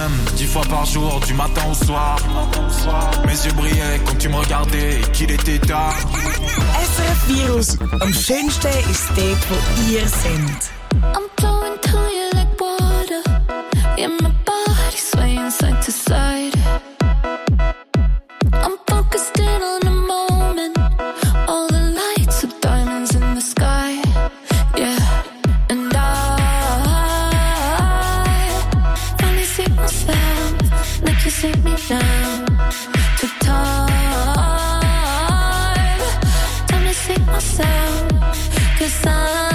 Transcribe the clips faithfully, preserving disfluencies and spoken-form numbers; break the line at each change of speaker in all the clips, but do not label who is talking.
même, dix fois par jour, du matin au soir. Mes yeux brillaient quand tu me regardais et qu'il était tard.
S R F Virus. Am schönsten ist dort, wo ihr seid.
I'm flowing to you like water. Yeah, my body swaying side to side. I'm focused in on the moment. All the lights are diamonds in the sky. Yeah, and I finally see myself like you see me now. Took time, time to see myself. 'Cause I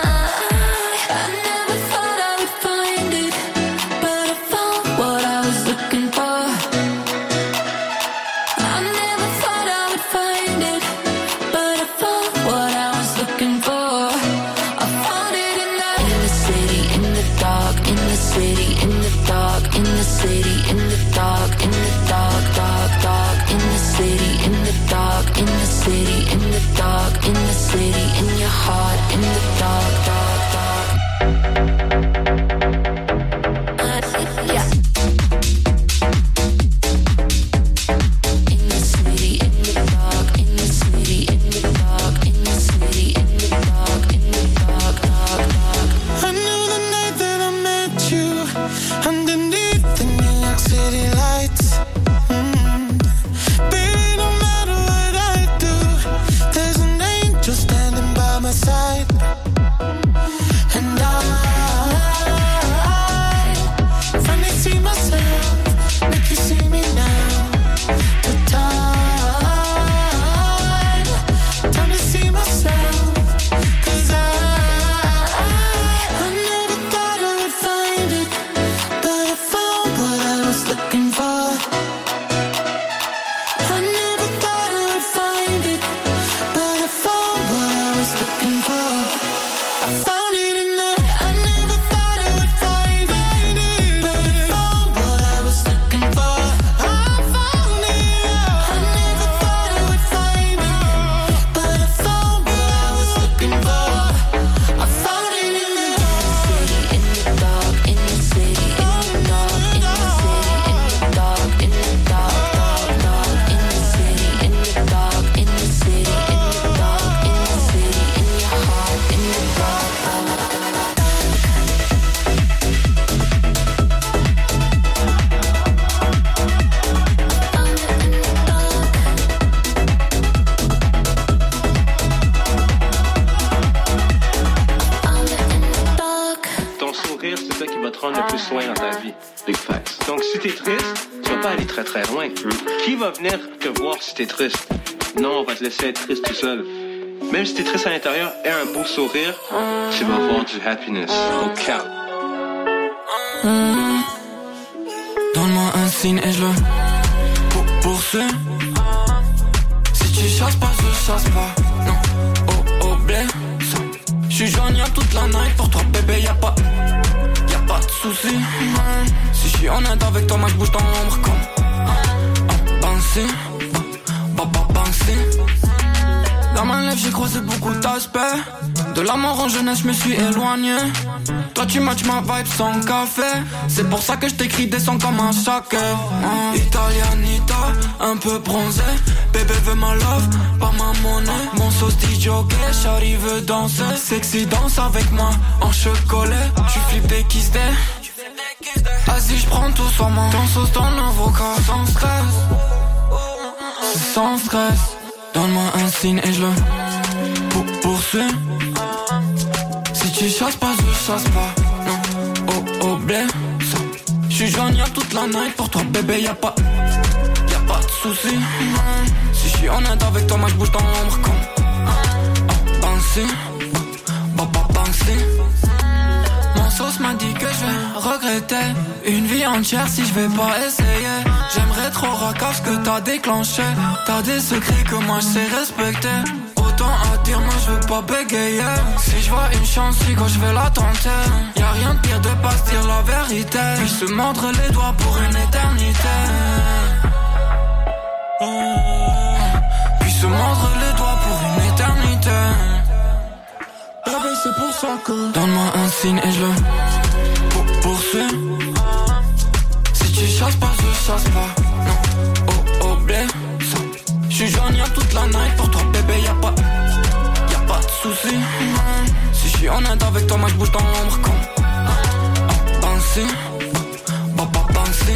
venir te voir si t'es triste. Non, on va te laisser être triste tout seul. Même si t'es triste à l'intérieur, aie un beau sourire, tu vas voir du happiness. Au calme.
Mmh. Donne-moi un signe et je le pour, poursuis. Si tu chasses pas, je chasse pas. Non, oh, oh, blé. J'suis joignable toute la night. Pour toi, bébé, y'a pas, y'a pas de soucis. Mmh. Si j'suis honnête avec toi, moi j'bouge dans l'ombre comme Banksy, Baba Banksy. Dans ma lèvre j'ai croisé beaucoup d'aspects. De la mort en jeunesse je me suis éloigné. Toi tu matches ma vibe sans café. C'est pour ça que je t'écris des sons comme un chaque hein. Italianita, un peu bronzé. Bébé veut ma love, pas ma monnaie. Mon sauce dit jockey, Shari veut danser. Sexy danse avec moi, en chocolat. Tu flippes des kiss day. Vas-y j'prends tout sur moi. Ton sauce dans l'avocat, sans stress. Sans stress. Donne-moi un signe et je le pour, poursuis. Si tu chasses pas, je chasse pas. Non, oh, oh, blé. J'suis joignable toute la night. Pour toi, bébé, y'a pas, y'a pas de soucis. Si j'suis honnête avec toi, moi j'bouge dans l'ombre comme oh, Banksy, Baba Banksy. Mon sauce m'a dit que je vais regretter une vie entière si je vais pas essayer. J'aimerais trop racasse ce que t'as déclenché. T'as des secrets que moi je sais respecter. Autant à dire, moi je veux pas bégayer. Si je vois une chance, quand je vais la tenter. Y'a rien de pire de pas se dire la vérité. Puis se mordre les doigts pour une éternité. Puis se mordre les doigts pour une éternité. Bébé, c'est pour ça que donne-moi un signe et je le pour, poursuis. Si chasse pas, non, oh, oh, blé, ça. J'suis joignable toute la night, pour toi, bébé, y'a pas, y'a pas de soucis. Si j'suis honnête avec toi, moi j'bouge dans l'ombre comme, ah, ah, Banksy, bah, bah, Banksy.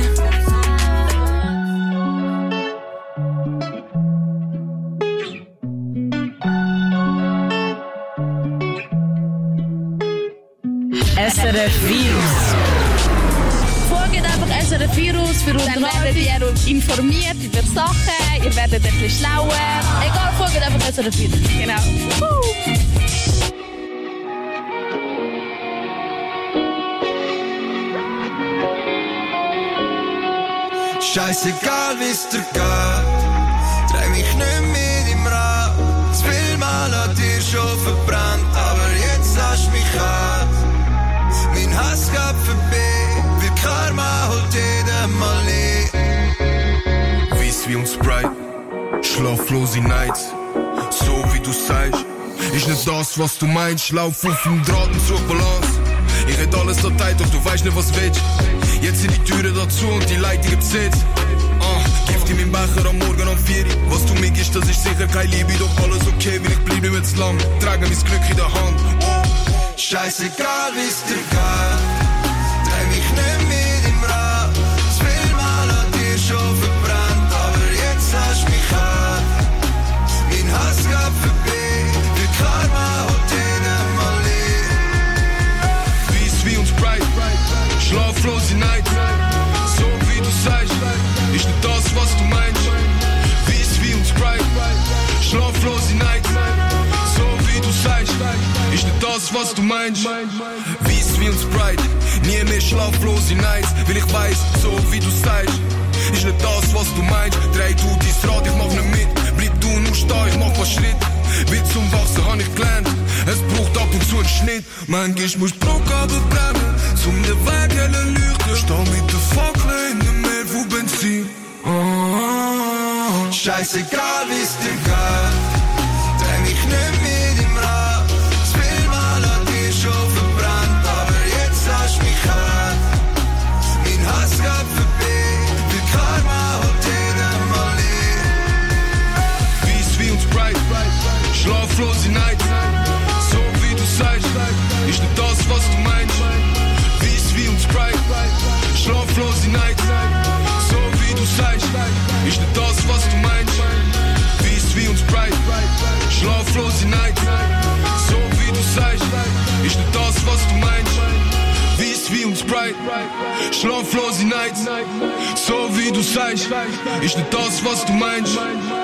S R F Virus.
Folgt einfach S R F Virus für Unterhaltung. Dann werdet ihr informiert über Sachen, ihr werdet ein bisschen schlauer. Egal, folgt einfach S R F Virus. Genau. Uh.
Scheißegal, wie's dir geht, dreh mich nicht mit im Rad. Zu viel Mal hat dir schon verbrannt, aber jetzt hast du mich an. Mein Hass geht vorbei, wie Karma holt jeden mal nicht.
Weiss wie uns Sprite, schlaflose Nights, so wie du sagst, ist nicht das, was du meinst. Lauf auf dem Draht und such Balance. Ich hätt alles so tight, doch du weißt nicht, was willst. Jetzt sind die Türen dazu und die Leitungen besetzt. Uh, Gift in meinem Becher am Morgen um vier. Was du mir gibst, das ist sicher keine Liebe, doch alles okay, weil ich bleib nicht mehr zu lang. Trage mein Glück in der Hand. Oh.
Scheißegal, wie's dir geht, dreh mich nicht mit im Rad. Zu viel Mal hat dir schon verbrannt, aber jetzt hast du mich an. Mein Hass geht vorbei, wie Karma holt jeden mal nicht.
Weiss wie uns Sprite, schlaflose Night, so wie du sagst, ist nicht das, was du meinst. Weiss wie uns Sprite, schlaflose Night, so wie du sagst, ist nicht das, was du meinst. Weiss wie uns Sprite, nie mehr schlaflose Nights, weil ich weiss, so wie du sagst, ist nicht das, was du meinst. Dreh du dein Rad, ich mach nicht mit, bleib du nur stehen, ich mach was Schritt. Wie zum Wachsen hab ich gelernt, es braucht ab und zu einen Schnitt. Manchmal musst du Bruckabel brennen, zum den Weg helle leuchten. Steh mit der Fackel in dem Meer von Benzin. Oh, oh, oh.
Scheißegal, wie's dir geht, dreh mich nicht mit im Rad. Zu viel Mal hat dir schon verbrannt, aber jetzt hast du mich an. Mein Hass geht vorbei, wie Karma holt jeden mal nicht.
Weiss wie uns Sprite, schlaflose Night, so wie du sagst, ist nicht das, was du meinst. Weiss wie uns Sprite, schlaflose Night, so wie du sagst, ist nicht das, was du meinst. Weiss wie uns Sprite, schlaflose Night, so wie du sagst, ist nicht das, was du meinst. Weiss wie uns Sprite, schlaflose Night, so wie du sagst, ist nicht das, was du meinst.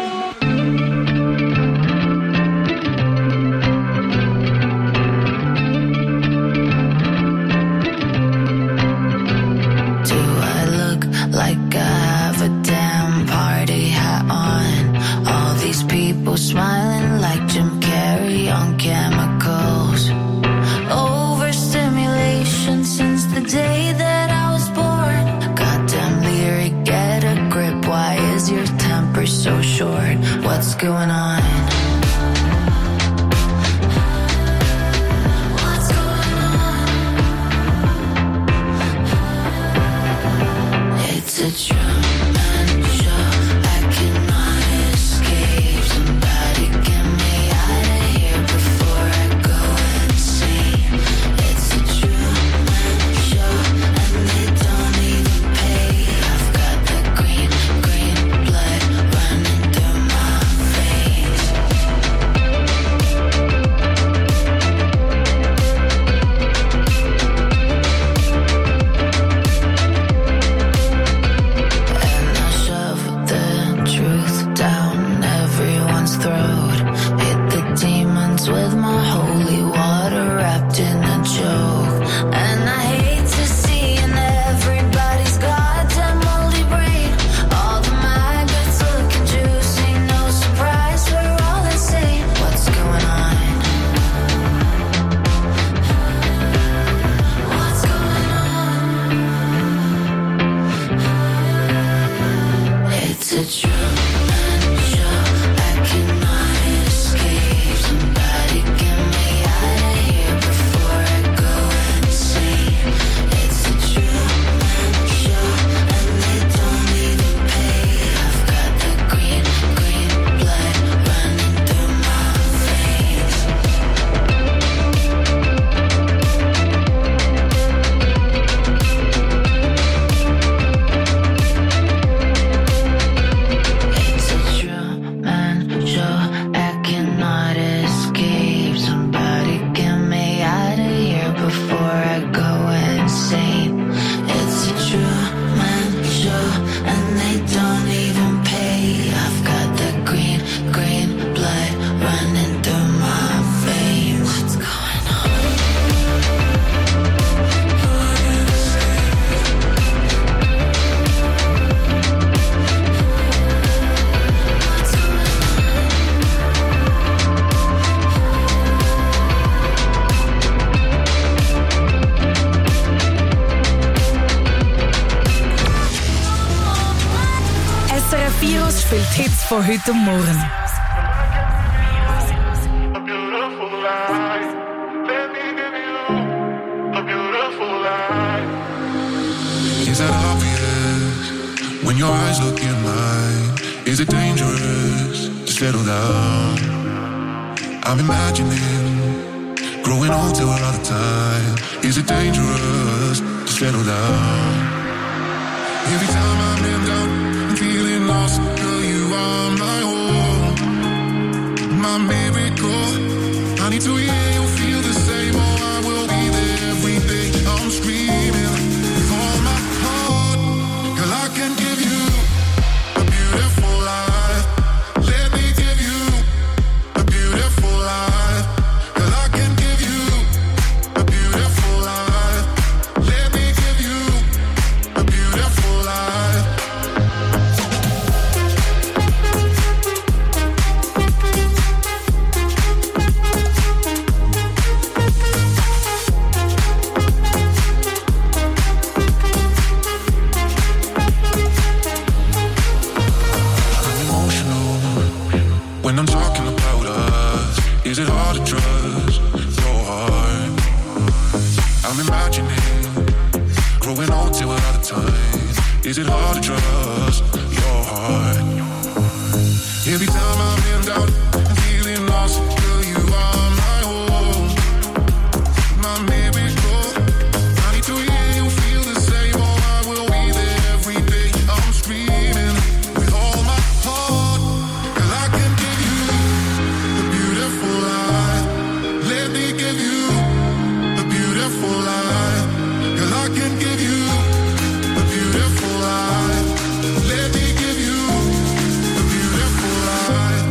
Smiling like Jim Carrey on chemicals. Overstimulation since the day that I was born. Goddamn lyric, get a grip. Why is your temper so short? What's going on? What's going on? It's a Truman Show. I cannot escape. Somebody get me out of here before I go insane. It's a Truman Show, and they don't even pay. I've got the green, green blood running through my veins.
Virus spielt Hits von heute Morgen.
Is that obvious when your eyes look in mine? Is it dangerous to settle down? I'm imagining growing old till another time. Is it dangerous to settle down? Every time I'm in doubt, I'm feeling lost. Girl, you are my home, my miracle. I need to hear you feel the same. Oh, I will be there every day. I'm screaming with all my heart. Girl, I can give you a beautiful life. Let me give you a beautiful life. Girl, I can give you a beautiful life. Let me give you a beautiful life. When I'm talking about us, is it hard to trust your heart? I'm imagining growing old till another time. Is it hard to trust your heart? Every time I'm in doubt, I'm feeling lost. Girl, you are my home, my miracle. I need to hear you feel the same. Oh, I will be there every day. I'm screaming with all my heart. Girl, I can give you a beautiful life. Let me give you a beautiful life. Girl, I can give you a beautiful life. Let me give you a beautiful life.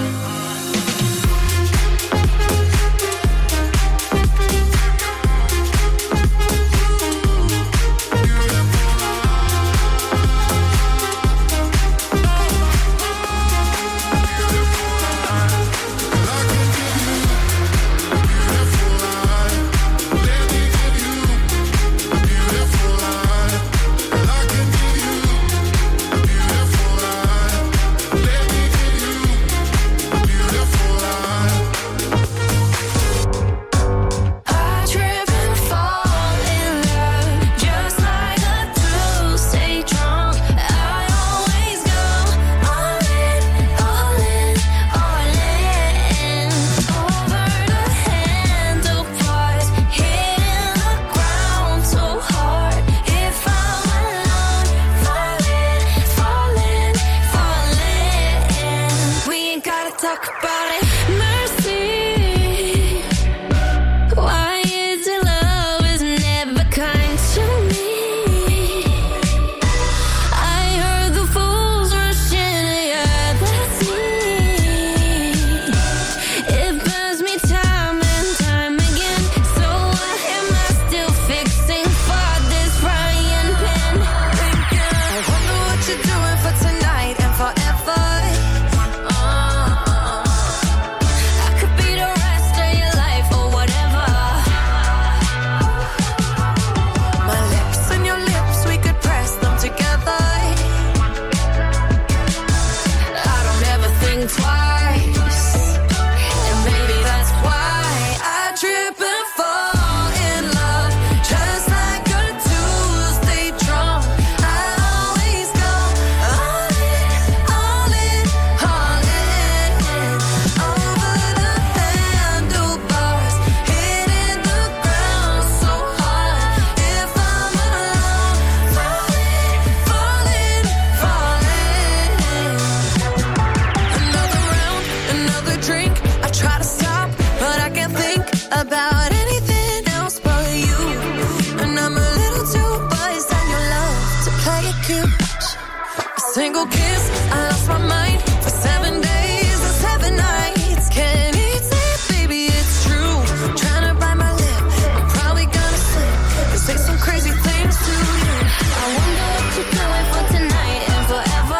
Single kiss, I lost my mind for seven days and seven nights. Can't eat it, baby, it's true. Trying to bite my lip, I'm probably gonna slip and say some crazy things to you. I wonder what you're doing for tonight and forever.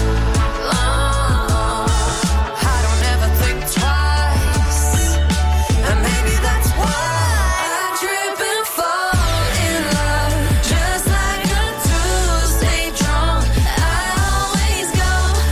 Oh, I don't ever think twice, and maybe that's why I trip and fall in love, just like a Tuesday drunk. I always go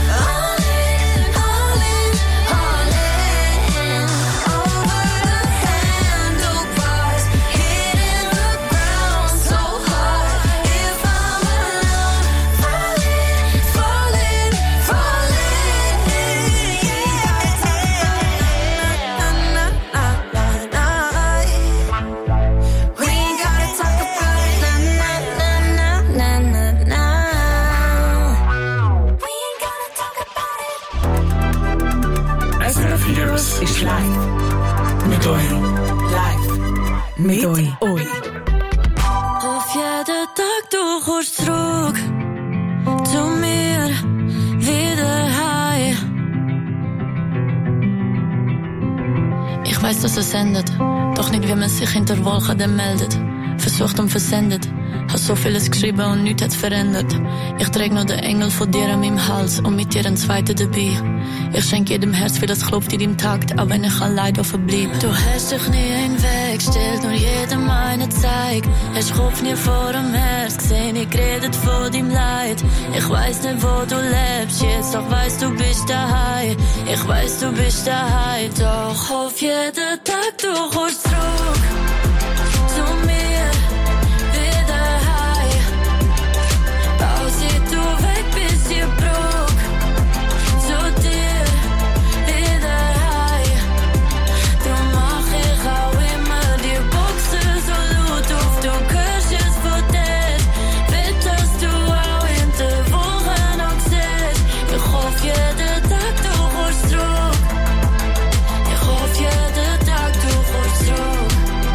mit euch.
Auf jeden Tag du kommst zurück zu mir, wieder heim. Ich weiss, dass es endet, doch nicht wie man sich hinter Wolken dann meldet. Versucht und versendet, hast so vieles geschrieben und nichts hat's verändert. Ich trage noch den Engel von dir an meinem Hals und mit dir einen zweiten dabei. Ich schenk jedem Herz, wie das klopft in deinem Takt, auch wenn ich allein verbleib. Du hast dich nie hinweggestellt, nur jedem einen zeigt. Hast Kopf nie vor dem Herz gesehen, ich redet von deinem Leid. Ich weiss nicht, wo du lebst jetzt, doch weiss, du bist daheim. Ich weiss, du bist daheim, doch auf jeden Tag du kommst zurück zu mir. Seit du weg bist, ihr Bruch, zu dir wieder heim. Drum mach ich auch immer die Boxen so laut auf, du hörst es von dir. Will, dass du auch in der Woche noch siehst. Ich hoffe jeden Tag, du kommst zurück. Ich hoffe jeden Tag, du kommst zurück.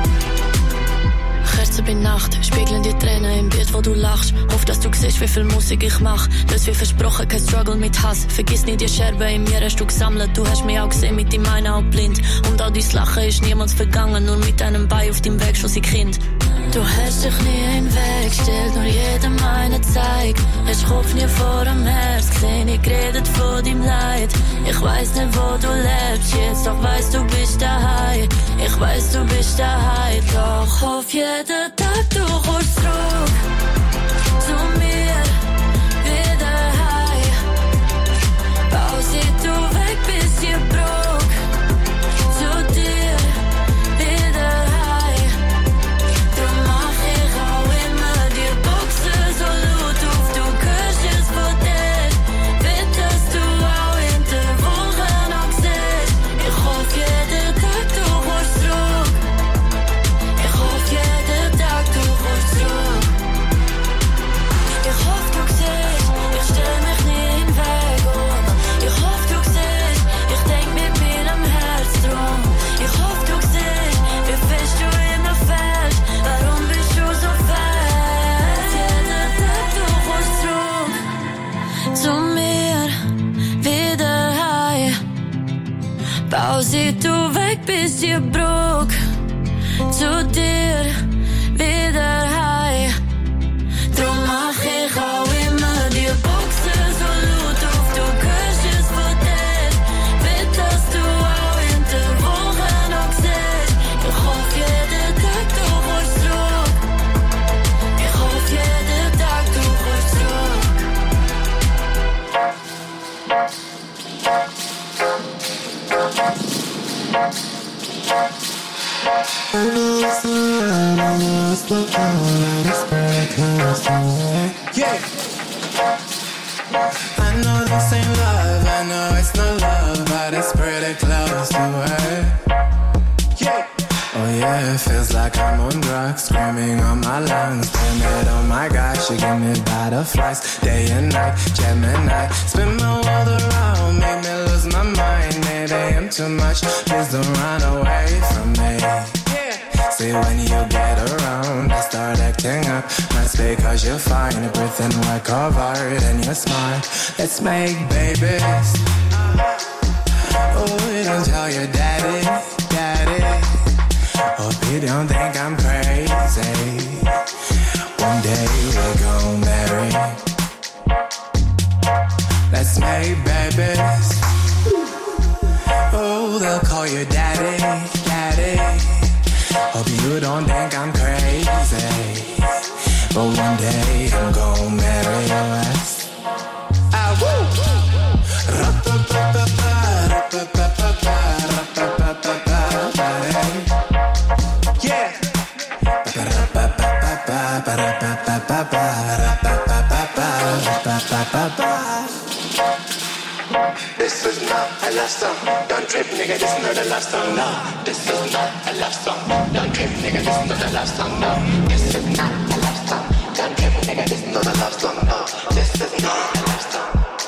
Kerzen bei Nacht, spiegeln die Tränen im Bild, wo du lachst. Hoff, dass du siehst, wie viel Musik ich mach. Lös wie versprochen, kein Struggle mit Hass. Vergiss nicht, die Scherben in mir hast du gesammelt. Du hast mich auch gesehen, mit deinem einen auch blind. Und all dein Lachen ist niemals vergangen, nur mit einem Bein auf deinem Weg schon sein Kind. Du hast dich nie hinweggestellt, nur jedem einen zeigt. Hast Kopf nie vor dem Herz gesehen, ich redet von deinem Leid. Ich weiss nicht, wo du lebst jetzt, doch weiss, du bist daheim. Ich weiss, du bist daheim, doch auf jeden Tag du kommst zurück zu mir, wieder heim. Bau, seit du weg bist, ihr Bruch, zu dir, wieder heim. Drum mach ich auch immer die Boxen so laut auf, du hörst es von dir. Will, dass du auch in der Woche noch siehst. Ich hoffe jeden Tag, du kommst zurück. Ich hoffe jeden Tag, du kommst zurück. Ich hoffe, du siehst, ich stell mich nie in den Weg um. Ich hoffe, du siehst, ich denk mit mir am Herz drum. Ich hoffe, du siehst, wie fest du immer fällst. Warum bist du so fest? Jeden Tag, du kommst zurück zu mir, wieder heim. Bau, seit du weg bist, ihr Bruch, zu dir, wieder heim. Drum mach ich auch immer die Boxen so laut auf, du hörst es von dir. Will, dass du auch in der Woche noch siehst. Ich hoffe jeden Tag, du kommst zurück. Ich hoffe jeden Tag, du kommst zurück.
Yeah. I know this ain't love, I know it's not love, but it's pretty close to it. Yeah. Oh yeah, it feels like I'm on drugs, screaming on my lungs. Damn it, oh my gosh, you give me butterflies, day and night, Gemini. Spin my world around, make me lose my mind. Maybe I'm too much, please don't run away from me. See, when you get around, I start acting up. Must be cause you're fine, everything we're covered and you're smart. Let's make babies. Oh, don't tell your daddy, daddy. Hope you don't think I'm crazy. One day we're gon' marry. Let's make babies. Oh, they'll call you daddy, daddy. Hope you don't think I'm crazy, but one day I'm gon' marry your ass. Ah, woo! Yeah! This is not a love song. Don't trip, nigga, this is not a love song, no. This is not a love song. Don't trip, nigga, this is not a love song, no. This is not a love song. Don't trip, nigga, this is not a love song, no. This is not a love song.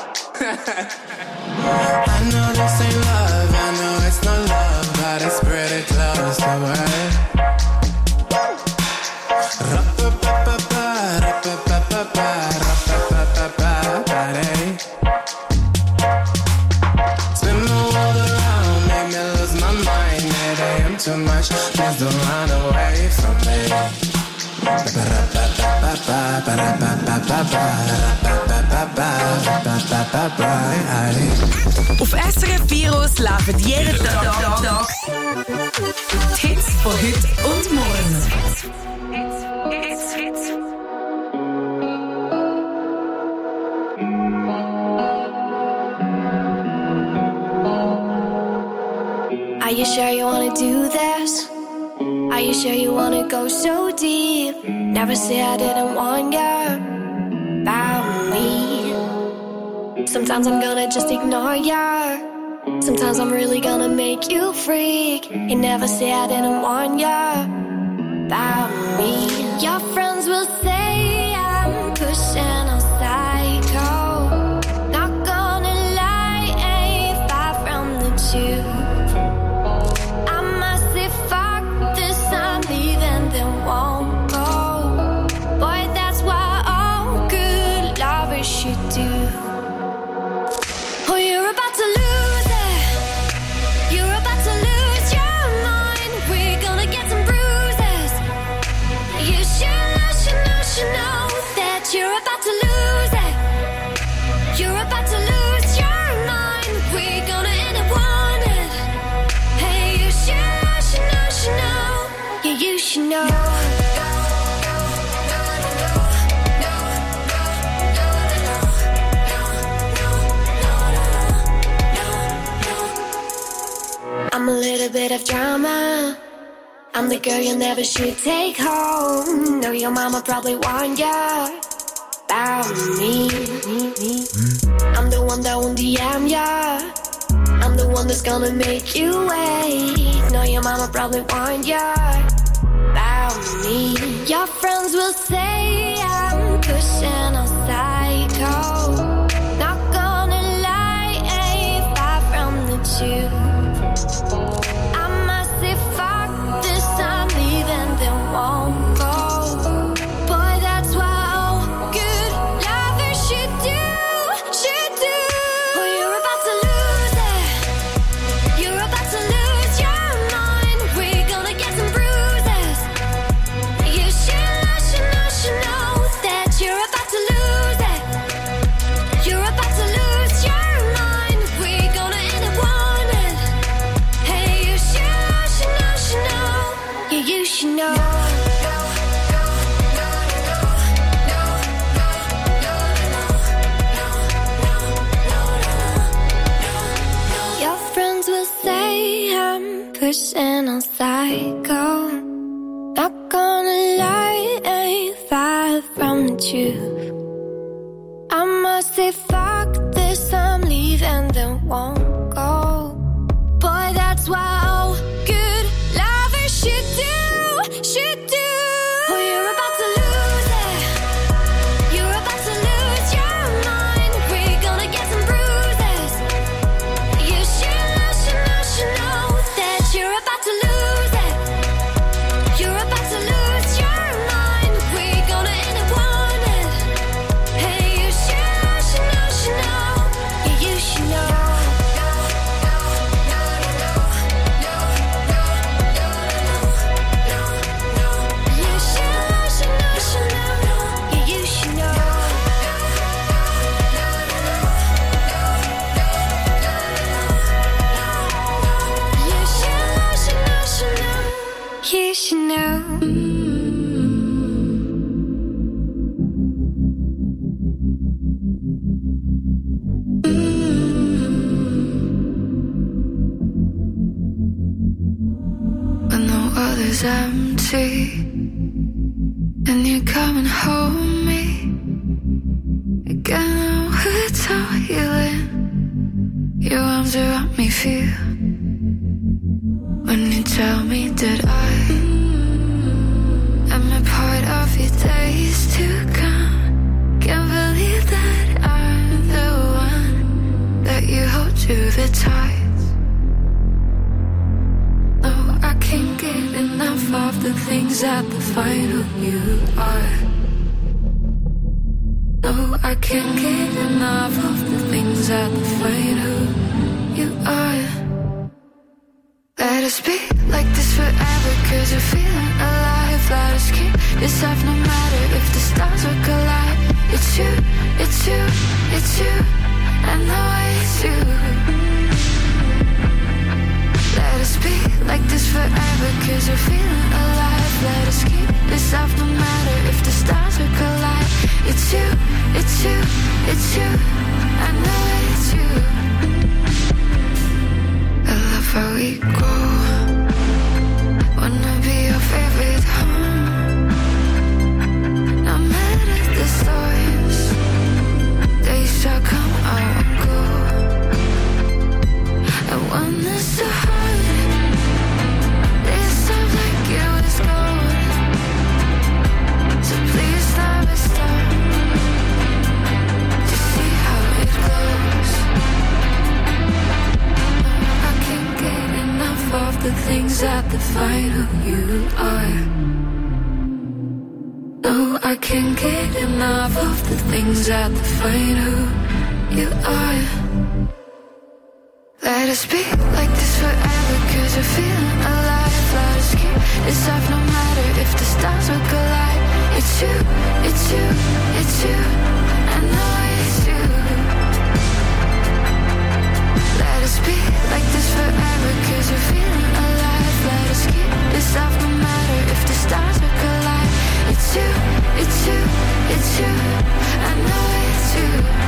I know this ain't love, I know it's not love, but it's pretty close to it. Just don't run away from me.
Auf S R F Virus laufen jeden Tag, Tag, Tag die Hits von heute und morgen.
Are you sure you wanna do this? Are you sure you wanna go so deep? Never say I didn't warn you about me. Sometimes I'm gonna just ignore you. Sometimes I'm really gonna make you freak. You never say I didn't warn you about me. Your friends will say I'm pushing a psycho. Not gonna lie, ain't far from the truth. I'm a little bit of drama. I'm the girl you never should take home. Know your mama probably warned ya about me. I'm the one that won't D M ya. I'm the one that's gonna make you wait. Know your mama probably warned ya about me. Your friends will say I'm pushing a psycho. Not gonna lie, ain't far from the truth. I must say fuck this, I'm leaving, then won't go. Boy, that's what all good lovers should do, should do. Boy, you're about to lose it. You're about to lose your mind. We're gonna get some bruises. You should know, should know, should know that you're about to lose it. You're about to lose your mind. We're gonna end up wanted. Hey, you should know, should know, should know. Yeah, you should know. Your friends will say I'm pushing on psycho. Not gonna lie, ain't far from the truth. I must say fuck this, I'm leaving, then won't go. Boy, that's what all good lovers should do, should do. Oh, you're about to lose it. You're about to lose your mind. We're gonna get some bruises. You should know, should know, should know that you're about to lose it. You're about to lose your mind. We're gonna end up wanted. Hey, you should know, should know, should know. Yeah, you should know. You should know, should know, should know. Yeah, you should know. You should know, should know, should know. You should know.
When the world is empty and you're coming home me again, words are healing. Your arms around me feel when you tell me that I am a part of your days to come. Can't believe that I'm the one that you hold to the tides. No, I can't get enough of the things that define who you are. No, I can't get enough of the things that define who you are. That
Let us be like this forever, cause we're feeling alive. Let us keep this up no matter if the stars will collide. It's you, it's you, it's you, I know it's you. Let us be like this forever, cause we're feeling alive. Let us keep this up no matter if the stars will collide. It's you, it's you, it's you, I know it's you. I love how we grow. Wanna be your favorite home. No matter the storms, they shall come or go. And when it's so hard, this sounds like it was gold. So please never stop to see how it goes. I can't get enough of the things that define who you are. No, I can't get enough of the things that define who you are. Let us be like this forever, cause we're feeling alive. Let us keep this up no matter if the stars will collide. It's you, it's you, it's you, I know it's you. Let us be like this forever, cause we're feeling alive. Let us keep this up no matter if the stars will collide. It's you, it's you, it's you, I know it's you.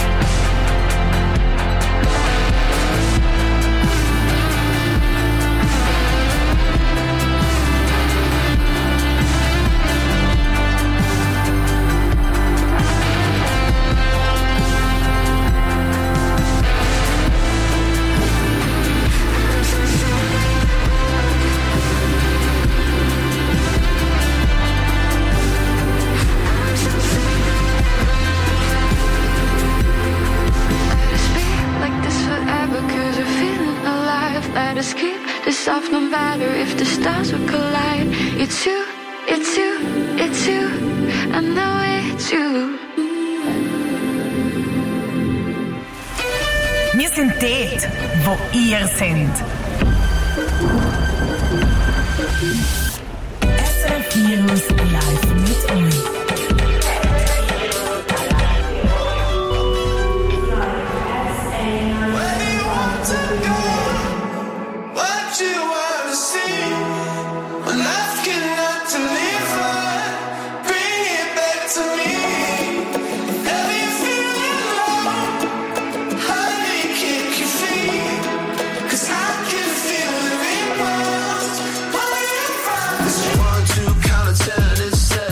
Let us keep this off no matter if the stars will collide. It's you, it's you, it's you, I know it's you.
Wir sind dort, wo ihr seid. S R F Virus live mit euch.
One, two, count of ten, it's seven.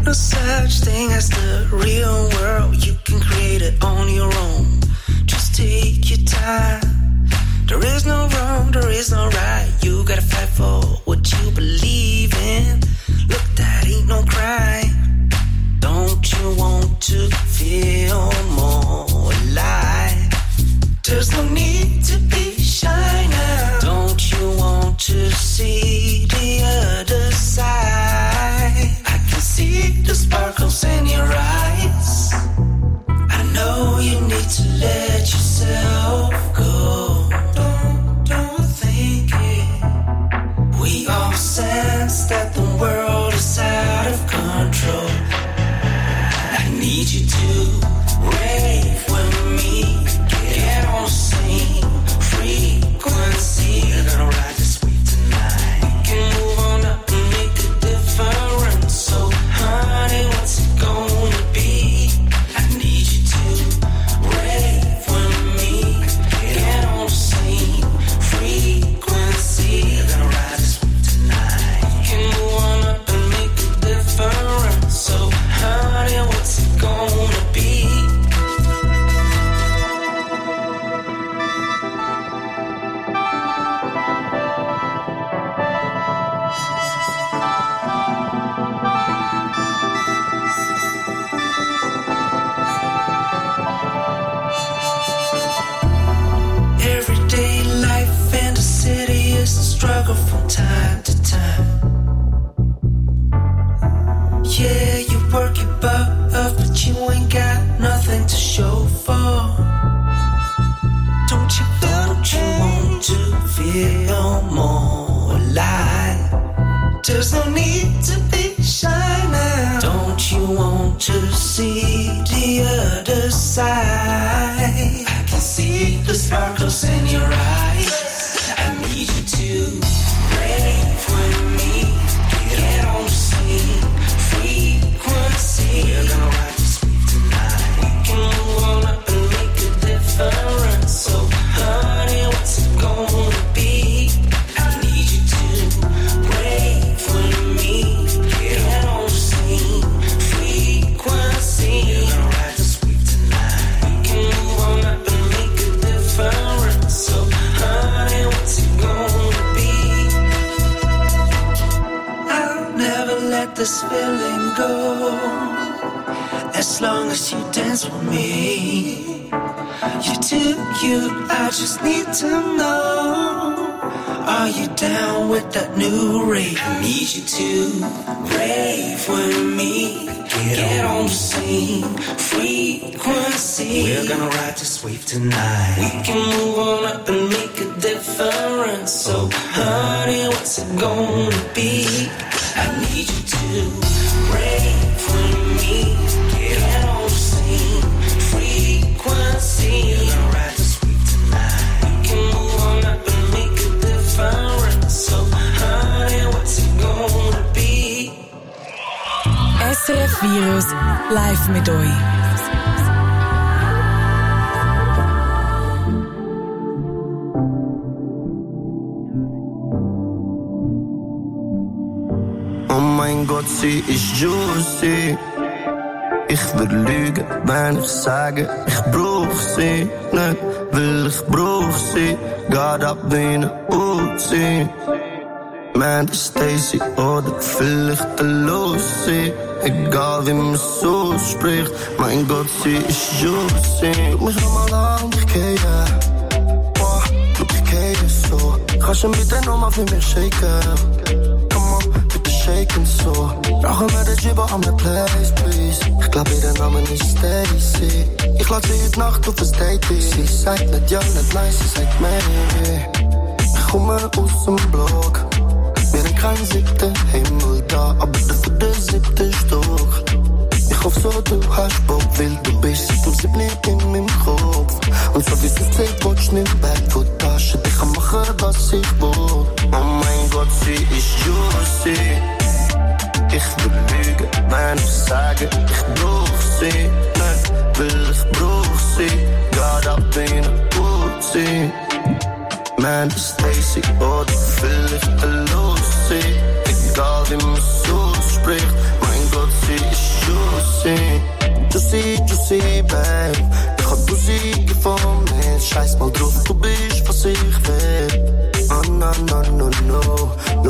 no such thing as the real world. You can create it on your own. Just take your time. There is no wrong, there is no right. You gotta fight for what you believe in. Look, that ain't no crime. Don't you want to feel more alive? There's no need to be shy now. Don't you want to see the other side? I can see the sparkles in your eyes. I know you need to let yourself go. Don't, don't think it. We all sense that the world is out of control. I need you to rave with me. Get on the same frequency. We're gonna ride this wave tonight. We can move on up and make a difference. So, honey, what's it gonna be? I need you to rave with me. Get on the same frequency. We're gonna ride this wave tonight. We can move on up and make a difference. So, honey, what's it gonna be? Everyday life in the city is a struggle from time to time. Yeah, you work your butt up, but you ain't got nothing to show for. Don't you, don't you want to feel more alive? There's no need to be shy now. Don't you want to see the other side? I can see the sparkles in your eyes. I need you to rave with me. Get on the same frequency. We're gonna ride this wave tonight. We can move on up and make a difference. So, honey, what's it gonna be? I need you to rave with me. Get on the same frequency. We're gonna ride this wave tonight. We can move on up and make a difference. So, honey, what's it gonna be? I'll never let this feeling go. As long as you dance with me. You too cute, I just need to know. Are you down with that new rave? I need you to rave with me. Get, Get on the same frequency. We're gonna ride this wave tonight. We can move on up and make a difference. So, honey, what's it gonna be? I need you to rave with me. Get on the same frequency. We're gonna ride this wave tonight. We can move on up and make a difference. So, honey, what's it gonna be?
S R F Virus live mit euch.
Oh mein Gott, sie ist juicy. Ich würde lügen, wenn ich sage, ich brauch sie nicht, weil ich brauch sie. Geht ab wie eine Uzi. Man, die Stacy oder vielleicht der Lucy. Egal wie man so spricht, mein Gott, sie ist juicy. Mich noch mal an, ich gehe. Boah, ich gehe so. Kannst du bitte noch mal für mich shaken? Come on, bitte shaken so. Brauchen wir den Jibber an der Place, please. Ich glaub, ihr Name ist Stacy. Ich lade sie heute Nacht auf das Date. Sie sagt nicht ja, nicht nein, sie sagt maybe. Ich komme aus dem Block. Wir haben keinen siebten Himmel da, aber dafür der siebte Stock. Ich hoffe so, du hast Bock, weil du bist seit dem siebten in meinem Kopf. Und so wie es aussieht, willst du nicht weg von der Tasche. Ich kann machen, was ich will. Oh mein Gott, sie ist juicy. Ich will lügen, wenn ich sage, ich brauch sie nicht, weil ich brauch sie. Geht ab wie eine Uzi. Man, die Stacy oder vielleicht der Lucy. Egal wie man so spricht, mein Gott, sie ist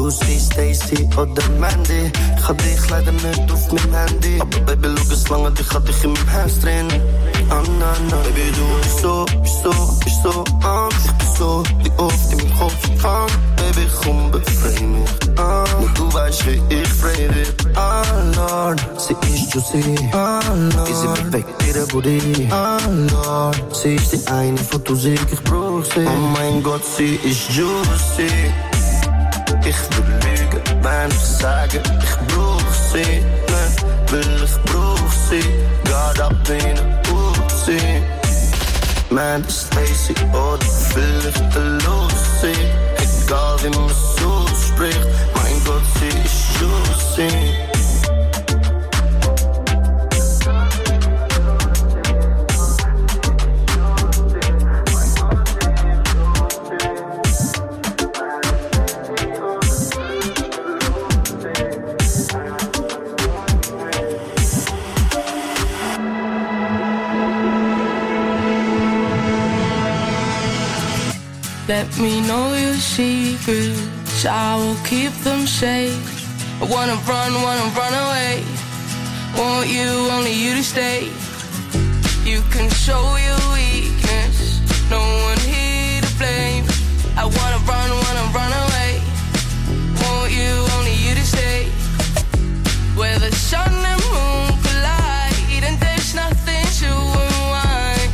Lucy, Stacy oder Mandy. Ich hab dich leider nicht auf meinem Handy. Aber Baby, schau es lange, ich hab dich in meinem Herz drin. Ah, na, na. Baby, du bist so, bist so, bist so an. Ich bin so, wie oft in meinem Kopf kann. Baby, komm, befrei mich an. Nur du weißt, wie ich frei wird. Ah, Lord, sie ist Juicy. Ah, Lord, sie perfekt, ihre Body. Ah, Lord, sie ist die eine Fotosik, ich brauch sie. Oh mein Gott, sie ist Juicy. Ich will lügen, wenn ich sage, ich brauch sie. Nicht, weil ich brauch sie. Geht ab wie eine Uzi. Man, Stacy oder vielleicht eine Lucy. Egal wie man so spricht, mein Gott, sie ist Juicy.
Let me know your secrets, I will keep them safe. I wanna run, wanna run away. Want you, only you to stay. You can show your weakness, no one here to blame. I wanna run, wanna run away. Want you, only you to stay. Where the sun and moon collide, and there's nothing to unwind.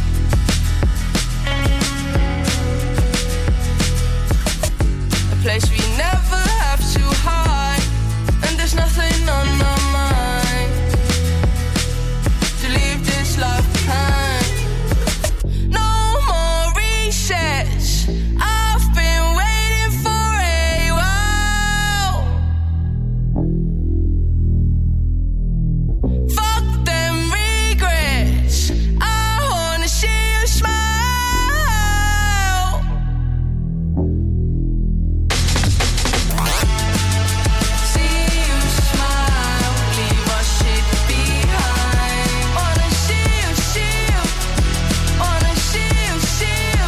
A place we never have to hide, and there's nothing on my mind to leave this life behind. No more recess, I've been waiting for a while. Fuck them regrets, I wanna see you smile. See you smile, leave our shit behind. Wanna see you, see you, wanna see you, see you.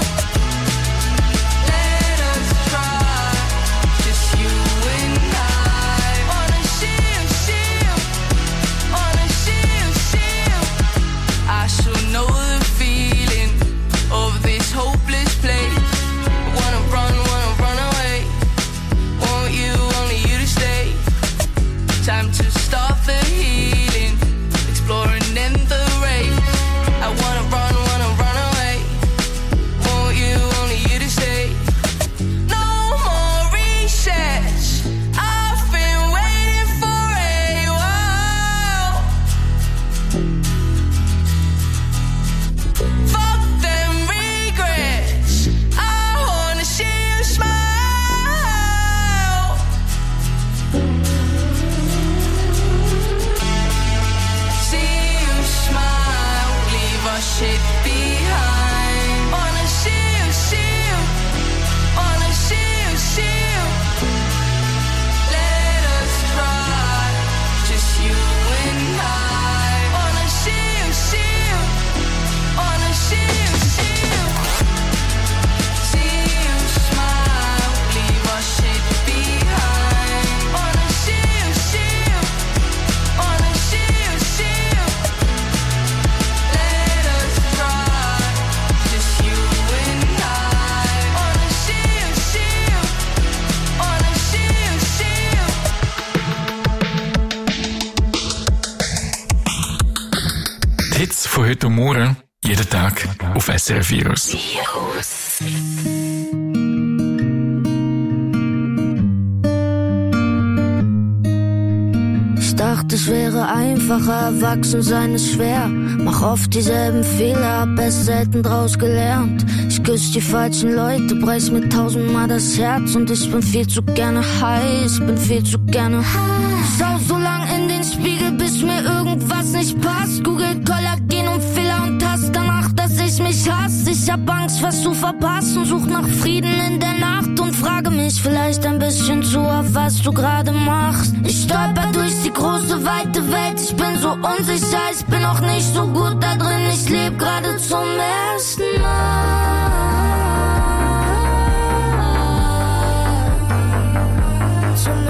Let us try, just you and I. Wanna see you, see you, wanna see you, see you. I should know the feeling of this hopeless place. Wanna run, wanna run away. Want you, only you to stay. Time to start the healing, exploring in the race. I wanna run, wanna run away. Want you, only you to stay. No more recess, I've been waiting for a while. Fuck them regrets, I wanna see you smile. See you smile, leave our shit behind. Wanna see you, see you, wanna see you, see you. Let us try, just you and I. Wanna see you, see you, wanna see you, see you. See you smile, leave our shit behind. Wanna see you, see you, wanna see you, see you. Let us try, just you and I. Wanna see you, see you, wanna see you, see you.
Die Hits von heute und morgen, jeden Tag auf S R F Virus.
Ich dachte, es wäre einfacher, erwachsen sein ist schwer. Mach oft dieselben Fehler, hab erst selten draus gelernt. Ich küsse die falschen Leute, preis mir tausendmal das Herz. Und ich bin viel zu gerne high, ich bin viel zu gerne high. Schau so lang in den Spiegel, bis mir irgendwas nicht passt. Google Kollagen und Filler und hast danach, dass ich mich hasse. Ich hab Angst, was zu verpassen, such nach Frieden in der Nacht und frage mich vielleicht ein bisschen zu, auf was du gerade machst. Ich stolper durch die große, weite Welt, ich bin so unsicher, ich bin auch nicht so gut da drin, ich leb gerade zum ersten Mal. Zum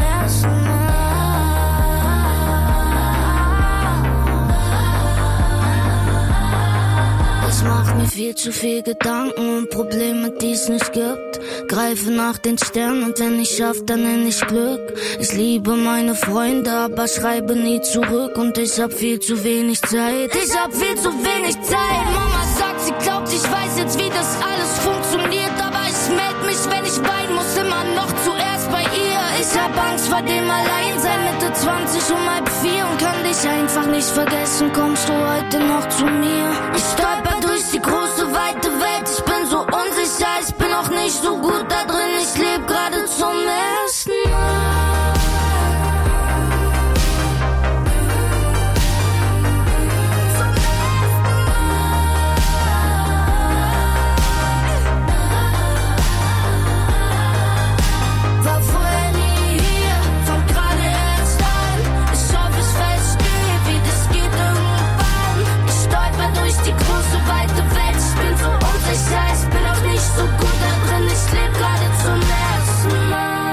mir viel zu viel Gedanken und Probleme, die es nicht gibt. Greife nach den Sternen und wenn ich schaff, dann nenn ich Glück. Ich liebe meine Freunde, aber schreibe nie zurück. Und ich hab viel zu wenig Zeit. Ich hab viel zu wenig Zeit. Mama sagt, sie glaubt, ich weiß jetzt, wie das alles funktioniert. Aber ich meld mich, wenn ich weinen muss, immer noch zuerst bei ihr. Ich hab Angst vor dem Alleinsein, Mitte zwanzig um halb vier. Und kann dich einfach nicht vergessen, kommst du heute noch zu mir? Ich stolper durch die große, weite Welt. Ich bin so unsicher, ich bin auch nicht so gut da drin. Ich leb gerade zum ersten Mal. Ich bin auch nicht so gut da drin, ich leb gerade zum ersten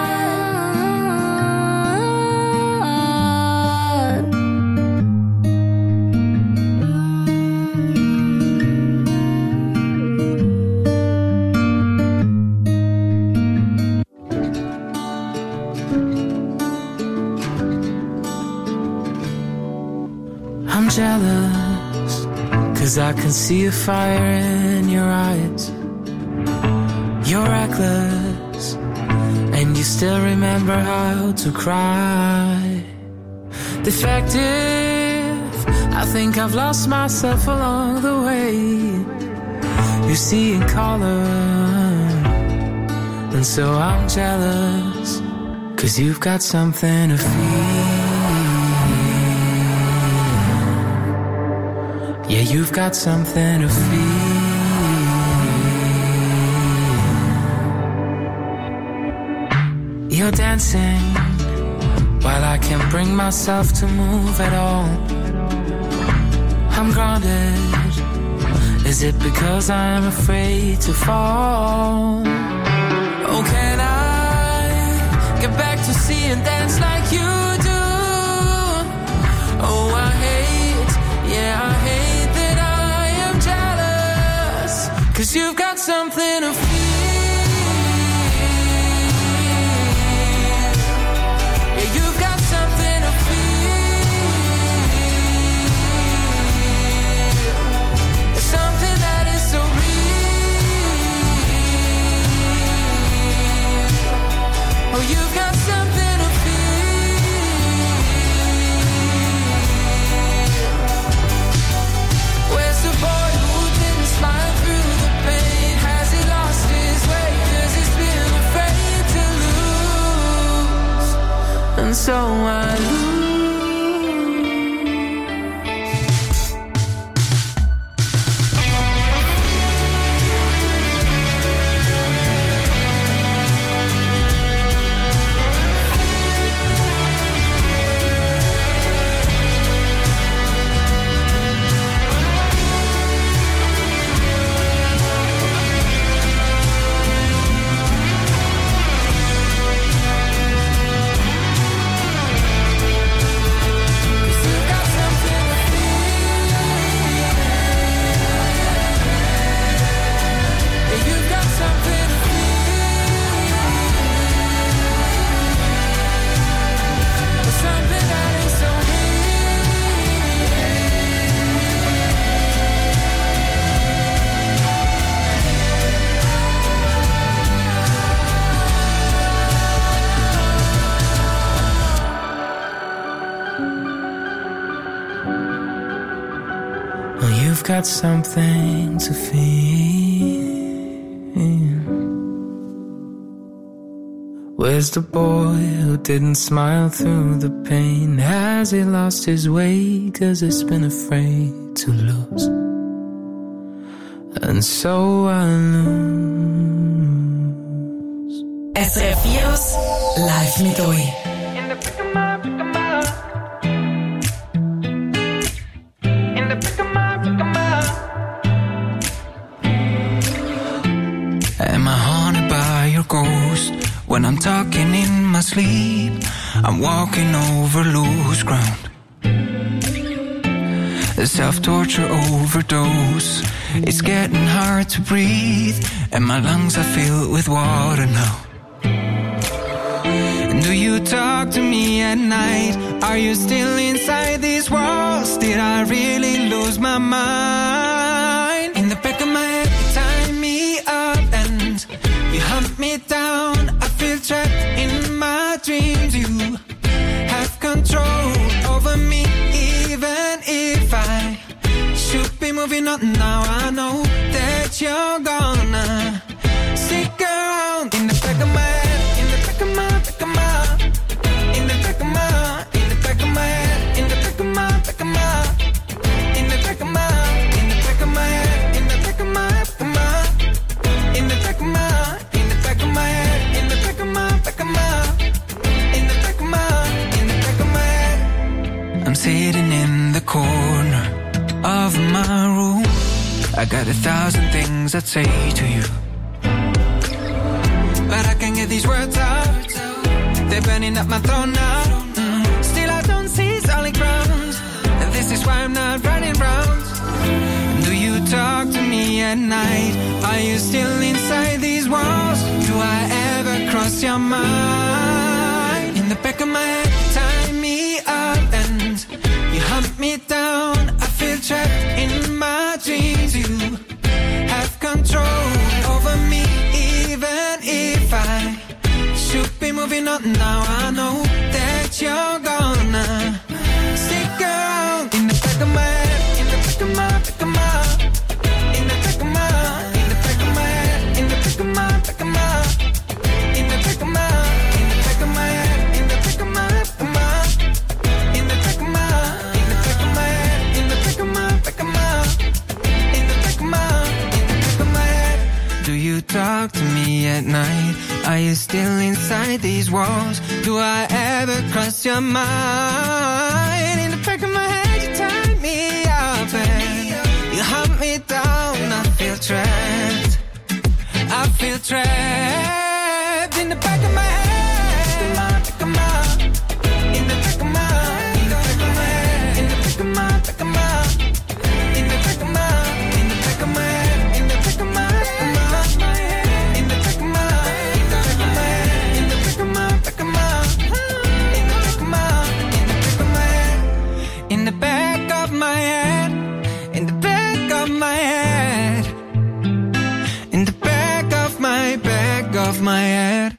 Mal. I'm jealous, 'cause I can see a fire in your eyes. You're reckless, and you still remember how to cry. Defective, I think I've lost myself along the way. You see in color, and so I'm jealous, 'cause you've got something to feel. Yeah, you've got something to feel. You're dancing while I can't bring myself to move at all. I'm grounded. Is it because I'm afraid to fall? Oh, can I get back to seeing dance like you do? Oh, I hate, yeah, I hate that I am jealous, 'cause you've got something to feel. You've got something to feel. Where's the boy who didn't smile through the pain? Has he lost his way? 'Cause he's been afraid to lose. And so I lose. Got something to feel. Where's the boy who didn't smile through the pain? Has he lost his way? 'Cause he's been afraid to lose. And so I lose.
S R F Virus live mit euch.
Am I haunted by your ghost? When I'm talking in my sleep, I'm walking over loose ground. a self-torture overdose. It's getting hard to breathe, and my lungs are filled with water now. Do you talk to me at night? Are you still inside these walls? Did I really lose my mind? In the back of my head, you tie me up and you hunt me down. I feel trapped in my dreams. You have control over me, even if I should be moving on. Now I know that you're gonna stick around. In the back of my head, in the back of my, back of my, in the back of my, in the back of my head, in the back of my, back of my, in the back of my, in the back of my head, in the back of my, back of my, in the back of my, in the back of my head, in the back of my, back of my, in the back of my, in the back of my head. I'm sitting in the corner of my room. I got a thousand things I'd say to you, but I can't get these words out. They're burning up my throat now. Mm. Still I don't see solid ground, and this is why I'm not running round. Do you talk to me at night? Are you still inside these walls? Do I ever cross your mind? In the back of my head, tie me up and you hunt me down. I feel trapped in my dreams. You have control over me, even if I should be moving on. Now I know that you're gonna stick around. In the back of my head, in the back of my, back of my, in the back of my, in the back of my head, in the back of my, back of my, in the back of my, in the back of my head, in the back of my, back of my, in the back of my, in the back of my head, in the back of my, back of my, in the back of my, in the back of my head. Do you talk to me at night? Are you still inside these walls? Do I ever cross your mind? In the back of my head, you tie me up and you hunt me down. I feel trapped. I feel trapped in the back of my head. Back of my, in the back of my, in the back of my head, in the back of my, back of my, in the back of my, in the back of my head, in the back of my, back of my, in the back of my, in the back of my head, in the back of my, back of my, in the back of my, in the back of my head, in the back of my head, in the back of my, back of my head.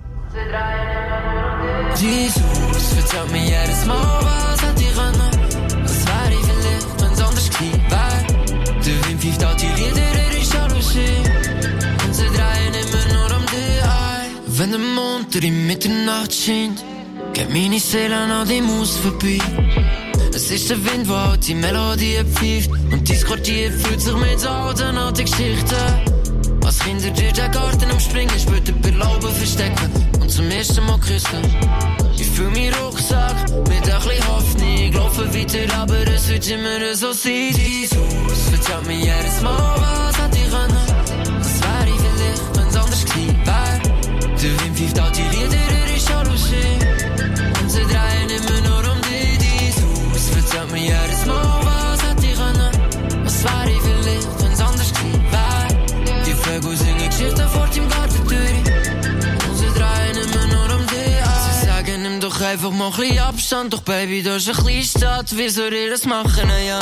Jesus, vertelt mir jedes Mal, was hat die Renne? Was wäre ich vielleicht, wenn's anders gewesen wär? Der Wind pfeift all die Lieder in die Jalousie und sie drehen immer nur um dich ein. Wenn der Mond durch die Mitternacht scheint, geht meine Seele an die Maus vorbei. Es ist der Wind, der halt die Melodie pfeift und dein Quartier fühlt sich mit so alten alten Geschichten. Als Kinder durch den Garten am Springen, spürt bei Lauben verstecken und zum ersten Mal küssen. Ich fühl meinen Rucksack mit ein bisschen Hoffnung, laufe weiter, aber es wird immer so sein. Jesus vertellt mir jedes Mal, was hat ich können? Was wäre ich vielleicht, wenn's anders gewesen wär? Der Wind pfeift all die Lieder in die Jalousie und sie drehen immer nur um dich. Jesus vertellt mir jedes Mal, was hat ich können? Was wäre ich vielleicht, wenn's anders gewesen wär? Die Vögel singen Geschichten vor dem Gartentür und sie drehen immer nur um dich. Sie sagen, nimm doch einfach mal ein bisschen Abstand, doch Baby, das ist eine kleine Stadt, wie soll ich das machen, ja?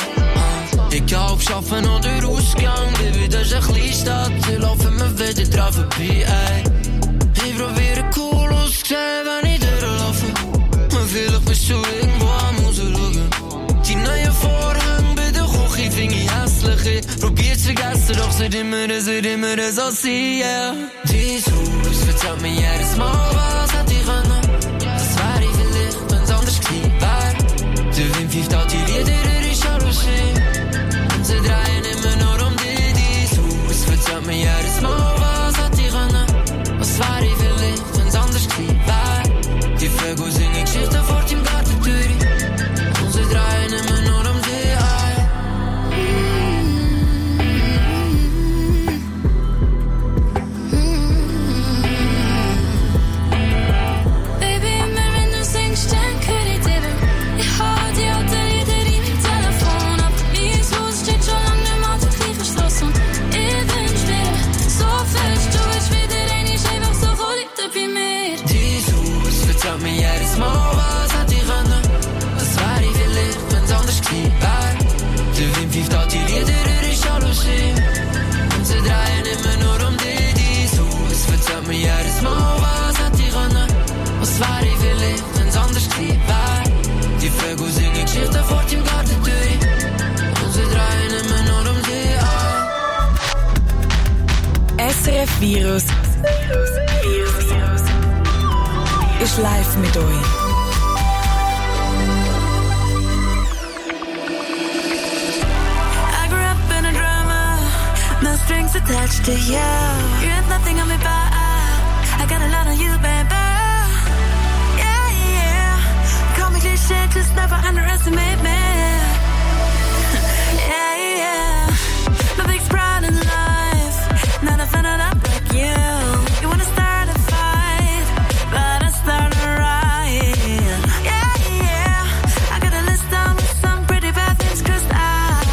Egal ob Schaffen oder Ausgang, Baby, das ist eine kleine Stadt, sie laufen mir wieder drauf vorbei, ey. Ich probiere cool auszusehen, wenn ich durchlaufe, und vielleicht bist du irgendwo am rausschauen. Die neuen Vorhänge bei der Küche finde ich hässlich, ich probier zu vergessen, doch es wird immer, es wird immer so sein, yeah. Dein Haus vertellt mir jedes Mal, was hätte ich können? Das wäre ich vielleicht, wenn's anders gewesen wär. Der Wind pfeift all die Lieder in die Jalousie und sie drehen immer nur um dich. Dein Haus vertellt mir jedes Mal, was hätte ich können? Was wäre ich vielleicht, wenn's anders gewesen wär? Die Vögel singen Geschichten vor dem Gartentür und sie drehen immer nur um dich.
Dann könnte ich dir, ich hör die alten Lieder in meinem Telefon ab.
jedes Mal, was hätte ich können? Was wäre ich vielleicht, wenn's anders gewesen wäre? Die Vögel singen Geschichten vor dem Gartentür und sie drehen immer nur um sie an.
S R F Virus ist live mit euch.
No strings attached to you. You have nothing on me but I got a lot on you, baby. Yeah, yeah. Call me cliche, just never underestimate me. Yeah, yeah. My biggest pride in life. Not a fan of that like you. You wanna start a fight, but I start a riot. Yeah, yeah. I got a list down with some pretty bad things crossed out.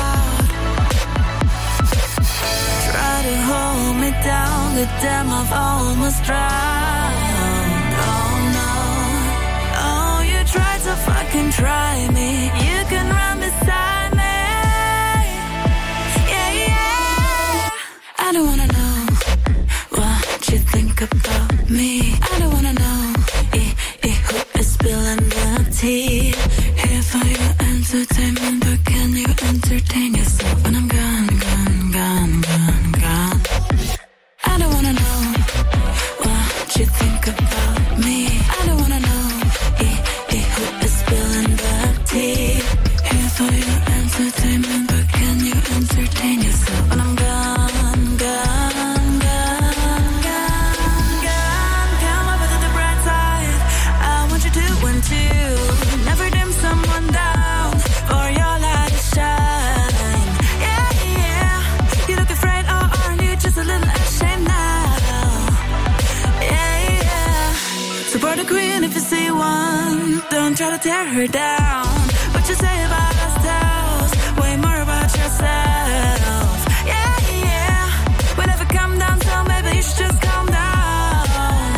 Hold me down, the dam I've almost drowned. Oh no, oh you tried to fucking try me. You can run beside me. Yeah, yeah. I don't wanna know what you think about me. I don't wanna know eh, eh, who is spilling the tea. Here for your entertainment, but can you entertain yourself when I'm gone, gone, gone, gone, gone? I don't wanna know what you think about me. I don't wanna know eh, eh, who is spilling the tea. Here for your entertainment, but can you entertain yourself when I'm gone, gone, gone, gone, gone? Come up with the bright side. I want you to win too. Never dim someone down for your light to shine. Yeah, yeah. You look afraid, or aren't you just a little ashamed now? Yeah, yeah. Support a queen if you see one. Don't try to tear her down. What you say about us tells way more about yourself. Yeah, yeah. We never come down, so maybe you should just calm down.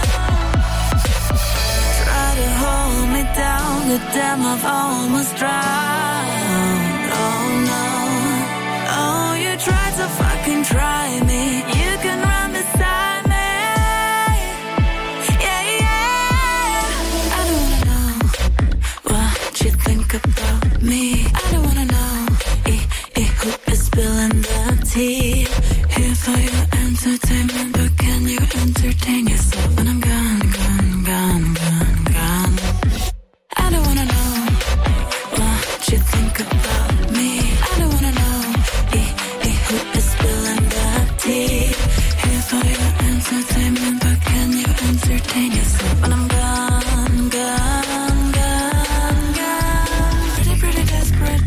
Try to hold me down, the dam I've almost drowned. Oh no, oh you tried to fucking try me. You can run beside me. Yeah, yeah. I don't wanna know what you think about me. I don't wanna know eh, eh, who is spilling the tea. Here for your entertainment, but can you entertain yourself when I'm gone, gone, gone, gone, gone? I don't wanna know what you think about me. I don't wanna know eh, eh, who is spilling the tea. Here for your entertainment, but can you entertain yourself when I'm gone, gone, gone, gone? Pretty, pretty desperate.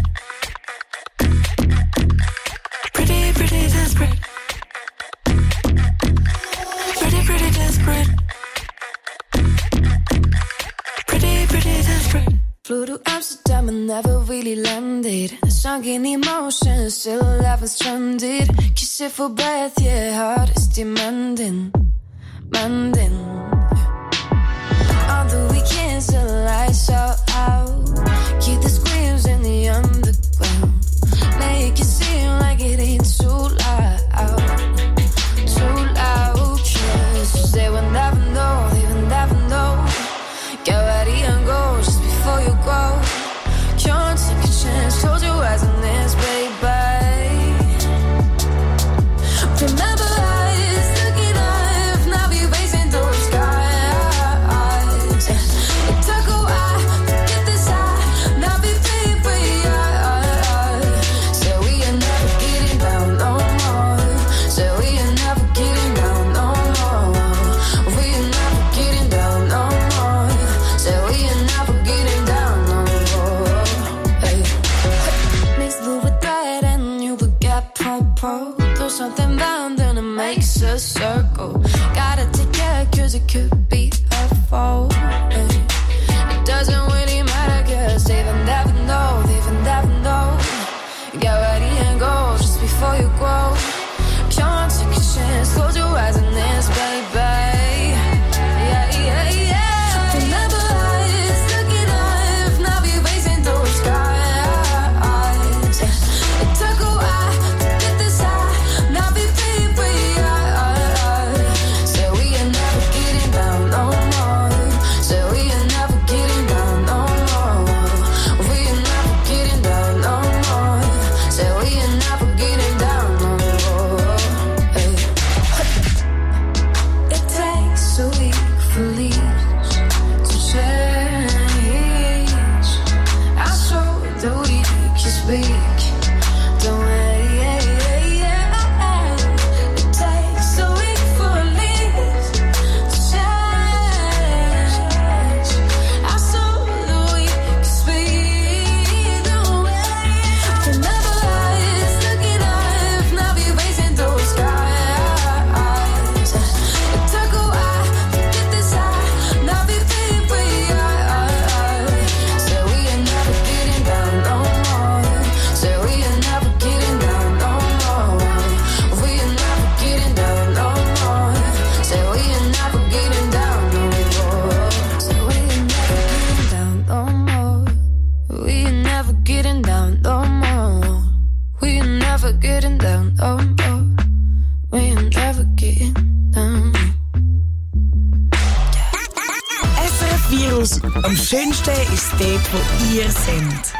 Pretty, pretty desperate. Pretty, pretty desperate. Pretty, pretty desperate.
Flew to Amsterdam and never really landed. Sunk in emotion, still alive and stranded. Kiss it for breath, yeah, heart is demanding, demanding. On the weekends, the lights are out. Keep the screams in the underground. Make it seem like it ain't too loud, too loud. Cause they will never know, they will never know. Get ready and go just before you go. Can't take a chance, close your eyes on this, baby. Remember eyes looking up, now be racing through the skies. It took a while to get this high, now be free, free. So we are never getting down no more. So we are never getting down no more. We are never getting down no more. So we are never getting down no more. Hey. Mix blue with red and you will get purple. Do something round and it makes a circle. Gotta take care cause it could be a fault. Hey. It doesn't really matter cause they will never know, they will never know. Get ready and go just before you grow. Can't take a chance, close your eyes on this, baby. Yeah, yeah, yeah. Remember eyes looking up, now be racing through the skies. It took a while to get this high, now be free, free. So we are
Music.
Am schönsten ist dort, wo ihr seid.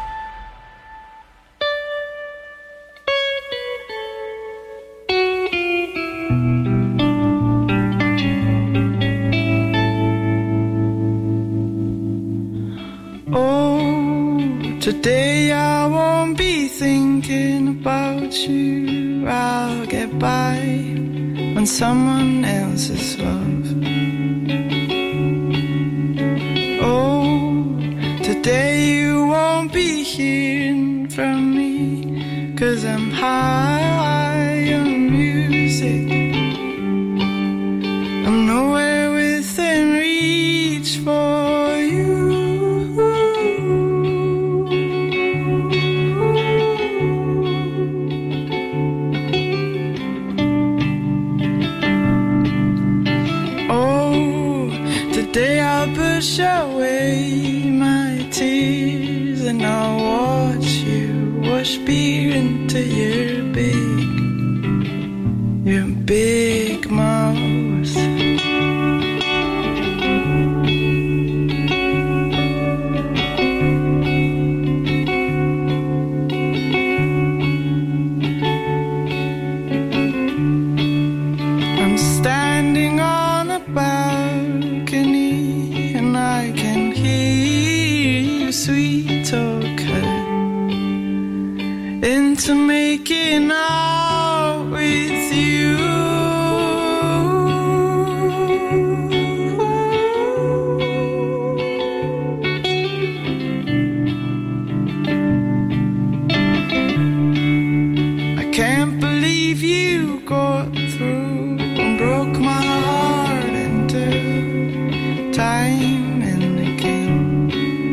Today I won't be thinking about you. I'll get by on someone else's love. Oh, today you won't be hearing from me, 'cause I'm high on music. I'm nowhere within reach for you. Today I'll push away my tears and I'll watch you wash beer into your big, your big mouth. I'm standing on a balcony and I can hear you sweet talker into making out with you. I can't believe you got through and broke my heart into time and again.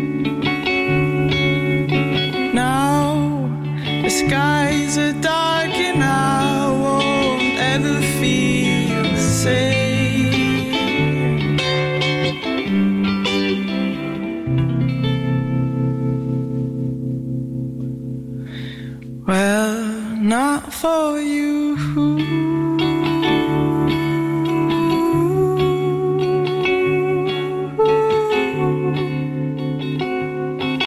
Now the skies are dark and I won't ever feel the same. Well, not for you.